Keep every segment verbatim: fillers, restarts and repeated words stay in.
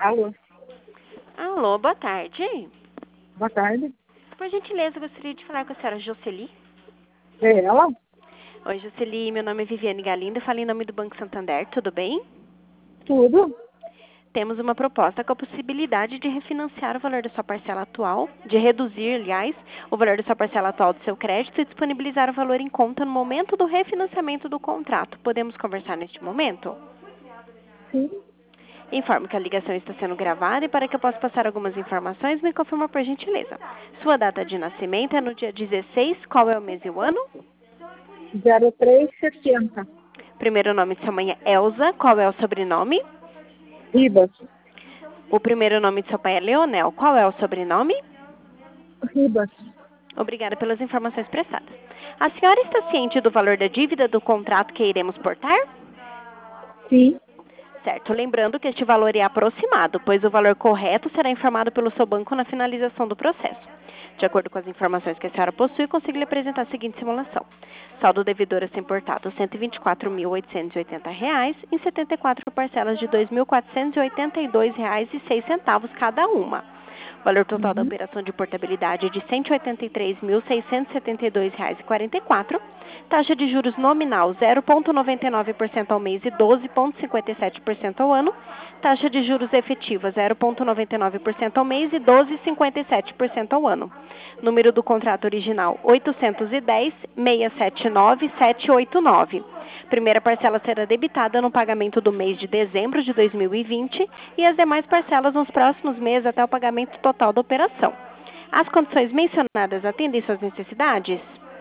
Alô, Alô, boa tarde. boa tarde. Por gentileza, eu gostaria de falar com a senhora Jocely. É ela? Oi, Jocely, meu nome é Viviane Galindo, falo em nome do Banco Santander, tudo bem? Tudo? Temos uma proposta com a possibilidade de refinanciar o valor da sua parcela atual, de reduzir, aliás, o valor da sua parcela atual do seu crédito e disponibilizar o valor em conta no momento do refinanciamento do contrato. Podemos conversar neste momento? Sim. Informo que a ligação está sendo gravada e para que eu possa passar algumas informações, me confirma por gentileza. Sua data de nascimento é no dia dezesseis, qual é o mês e o ano? zero três sessenta. Primeiro nome de sua mãe é Elza, qual é o sobrenome? Ribas. O primeiro nome de seu pai é Leonel, qual é o sobrenome? Ribas. Obrigada pelas informações prestadas. A senhora está ciente do valor da dívida do contrato que iremos portar? Sim. Certo, lembrando que este valor é aproximado, pois o valor correto será informado pelo seu banco na finalização do processo. De acordo com as informações que a senhora possui, consigo lhe apresentar a seguinte simulação. Saldo devedor a ser portado cento e vinte e quatro mil oitocentos e oitenta reais em setenta e quatro parcelas de dois mil quatrocentos e oitenta e dois reais e seis centavos cada uma. O valor total da Uhum. operação de portabilidade é de cento e oitenta e três mil seiscentos e setenta e dois reais e quarenta e quatro. Taxa de juros nominal zero vírgula noventa e nove por cento ao mês e doze vírgula cinquenta e sete por cento ao ano. Taxa de juros efetiva zero vírgula noventa e nove por cento ao mês e doze vírgula cinquenta e sete por cento ao ano. Número do contrato original oitocentos e dez, seiscentos e setenta e nove, setecentos e oitenta e nove. Primeira parcela será debitada no pagamento do mês de dezembro de dois mil e vinte e as demais parcelas nos próximos meses até o pagamento total da operação. As condições mencionadas atendem suas necessidades?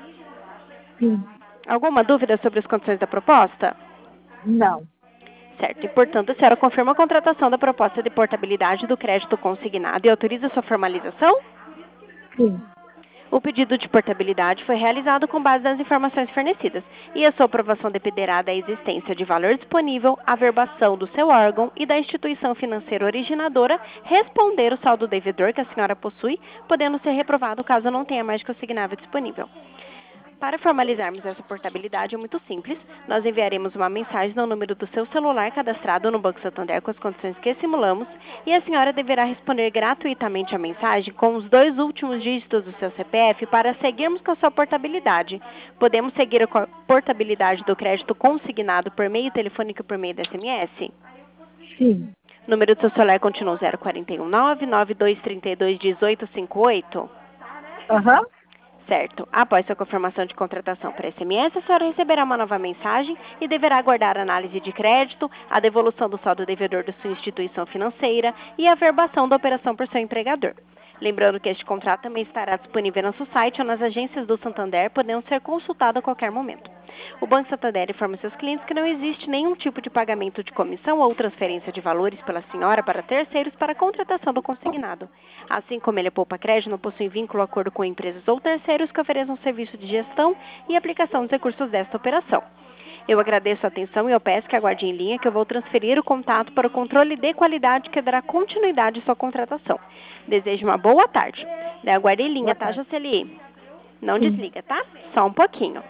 Sim. Alguma dúvida sobre as condições da proposta? Não. Certo, e portanto a senhora confirma a contratação da proposta de portabilidade do crédito consignado e autoriza sua formalização? Sim. O pedido de portabilidade foi realizado com base nas informações fornecidas e a sua aprovação dependerá da existência de valor disponível, averbação do seu órgão e da instituição financeira originadora responder o saldo devedor que a senhora possui, podendo ser reprovado caso não tenha mais consignável disponível. Para formalizarmos essa portabilidade é muito simples. Nós enviaremos uma mensagem no número do seu celular cadastrado no Banco Santander com as condições que simulamos e a senhora deverá responder gratuitamente a mensagem com os dois últimos dígitos do seu C P F para seguirmos com a sua portabilidade. Podemos seguir a portabilidade do crédito consignado por meio telefônico e por meio da S M S? Sim. O número do seu celular continua zero quatro um nove, nove dois três dois, um oito cinco oito? Aham. Certo. Após sua confirmação de contratação por S M S, a senhora receberá uma nova mensagem e deverá aguardar a análise de crédito, a devolução do saldo devedor da sua instituição financeira e a averbação da operação por seu empregador. Lembrando que este contrato também estará disponível no nosso site ou nas agências do Santander, podendo ser consultado a qualquer momento. O Banco Santander informa seus clientes que não existe nenhum tipo de pagamento de comissão ou transferência de valores pela senhora para terceiros para a contratação do consignado. Assim como ele poupa crédito, não possui vínculo ou acordo com empresas ou terceiros que ofereçam serviço de gestão e aplicação dos recursos desta operação. Eu agradeço a atenção e eu peço que aguarde em linha que eu vou transferir o contato para o controle de qualidade que dará continuidade à sua contratação. Desejo uma boa tarde. Aguarde em linha, Boa tá, tarde. Jocely? Não Sim. desliga, tá? Só um pouquinho.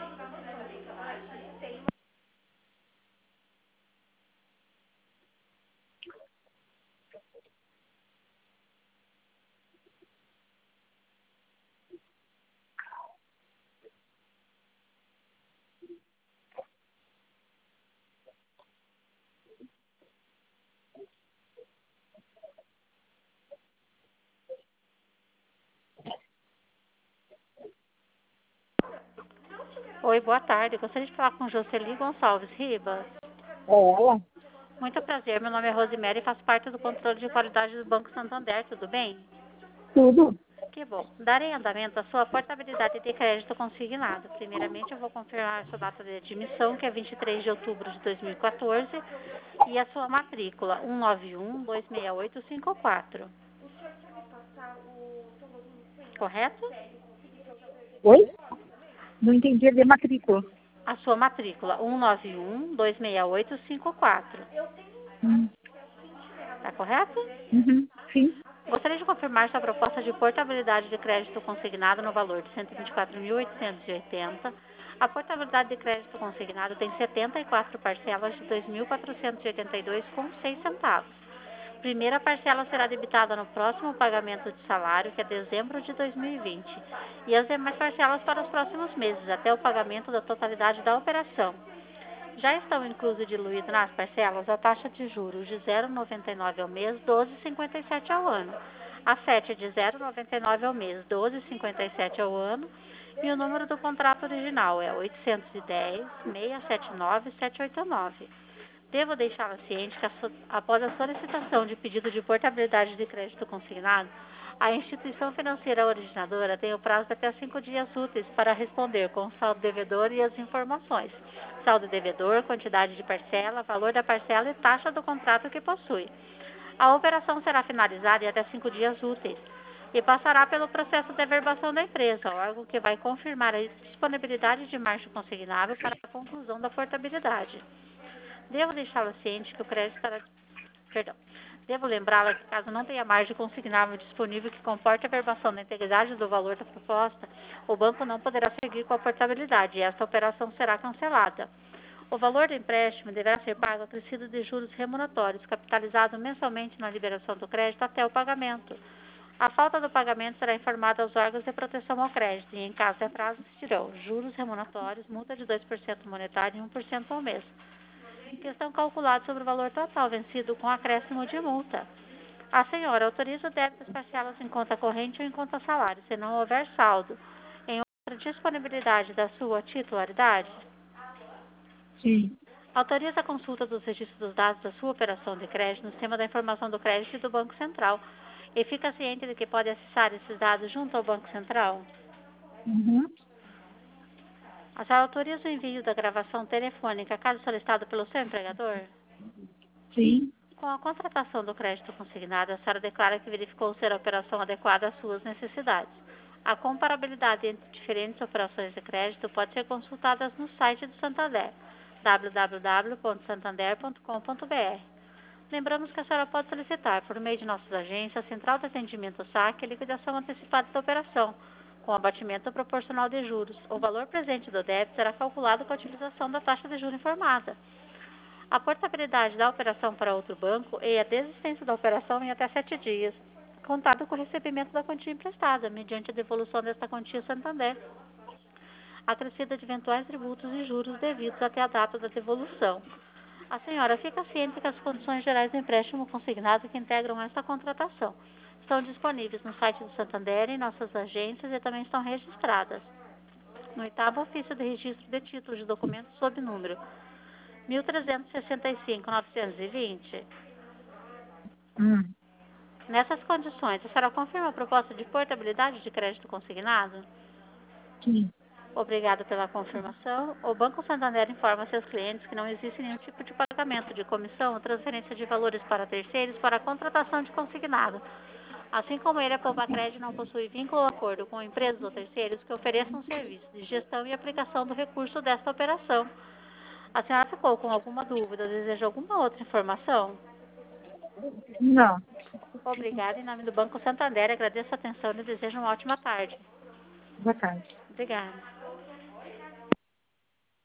Oi, boa tarde. Gostaria de falar com Jocely Gonçalves Ribas. É ela? Muito prazer, meu nome é Rosemary e faço parte do controle de qualidade do Banco Santander, tudo bem? Tudo? Que bom. Darei andamento à sua portabilidade de crédito consignado. Primeiramente, eu vou confirmar a sua data de admissão, que é vinte e três de outubro de dois mil e quatorze, e a sua matrícula, um nove um, dois seis oito, cinco quatro. Correto? Oi? Não entendi a de matrícula. A sua matrícula, um nove um, dois seis oito, cinco quatro. Hum. Tá correto? Uhum. Sim. Gostaria de confirmar sua proposta de portabilidade de crédito consignado no valor de cento e vinte e quatro mil oitocentos e oitenta. A portabilidade de crédito consignado tem setenta e quatro parcelas de dois mil quatrocentos e oitenta e dois vírgula seis centavos. primeira parcela será debitada no próximo pagamento de salário, que é dezembro de dois mil e vinte, e as demais parcelas para os próximos meses, até o pagamento da totalidade da operação. Já estão inclusos e diluídos nas parcelas a taxa de juros de zero vírgula noventa e nove ao mês, doze vírgula cinquenta e sete ao ano, a FET de zero vírgula noventa e nove ao mês, doze vírgula cinquenta e sete ao ano, e o número do contrato original é oitocentos e dez, seiscentos e setenta e nove, setecentos e oitenta e nove. Devo deixá-la ciente que, após a solicitação de pedido de portabilidade de crédito consignado, a instituição financeira originadora tem o prazo de até cinco dias úteis para responder com o saldo devedor e as informações: saldo devedor, quantidade de parcela, valor da parcela e taxa do contrato que possui. A operação será finalizada em até cinco dias úteis e passará pelo processo de averbação da empresa, órgão que vai confirmar a disponibilidade de margem consignável para a conclusão da portabilidade. Devo deixá-la ciente que o crédito estará... Perdão. Devo lembrá-la que, caso não tenha margem consignável disponível que comporte a averbação da integridade do valor da proposta, o banco não poderá seguir com a portabilidade e esta operação será cancelada. O valor do empréstimo deverá ser pago acrescido de juros remuneratórios, capitalizado mensalmente na liberação do crédito até o pagamento. A falta do pagamento será informada aos órgãos de proteção ao crédito e, em caso de atraso, existirão juros remuneratórios, multa de dois por cento monetário e um por cento ao mês, que estão calculados sobre o valor total vencido com acréscimo de multa. A senhora autoriza o débito das parcelas em conta corrente ou em conta salário, se não houver saldo em outra disponibilidade da sua titularidade? Sim. Autoriza a consulta dos registros dos dados da sua operação de crédito no sistema da informação do crédito e do Banco Central e fica ciente de que pode acessar esses dados junto ao Banco Central? Uhum. A senhora autoriza o envio da gravação telefônica caso solicitado pelo seu empregador? Sim. Com a contratação do crédito consignado, a senhora declara que verificou ser a operação adequada às suas necessidades. A comparabilidade entre diferentes operações de crédito pode ser consultada no site do Santander, w w w ponto santander ponto com ponto b r. Lembramos que a senhora pode solicitar, por meio de nossas agências, a Central de Atendimento ao Saque e liquidação antecipada da operação, com abatimento proporcional de juros. O valor presente do débito será calculado com a utilização da taxa de juros informada. A portabilidade da operação para outro banco e a desistência da operação em até sete dias, contado com o recebimento da quantia emprestada, mediante a devolução desta quantia ao Santander, acrescida de eventuais tributos e juros devidos até a data da devolução. A senhora fica ciente que as condições gerais do empréstimo consignado que integram esta contratação estão disponíveis no site do Santander, em nossas agências e também estão registradas no oitavo ofício de registro de títulos de documentos sob número mil trezentos e sessenta e cinco, novecentos e vinte. Hum. Nessas condições, a senhora confirma a proposta de portabilidade de crédito consignado? Sim. Obrigada pela confirmação. O Banco Santander informa seus clientes que não existe nenhum tipo de pagamento de comissão ou transferência de valores para terceiros para a contratação de consignado. Assim como ele, a Poupa-Crédito não possui vínculo ou acordo com empresas ou terceiros que ofereçam serviços de gestão e aplicação do recurso desta operação. A senhora ficou com alguma dúvida ou deseja alguma outra informação? Não. Obrigada. Em nome do Banco Santander, agradeço a atenção e desejo uma ótima tarde. Boa tarde. Obrigada.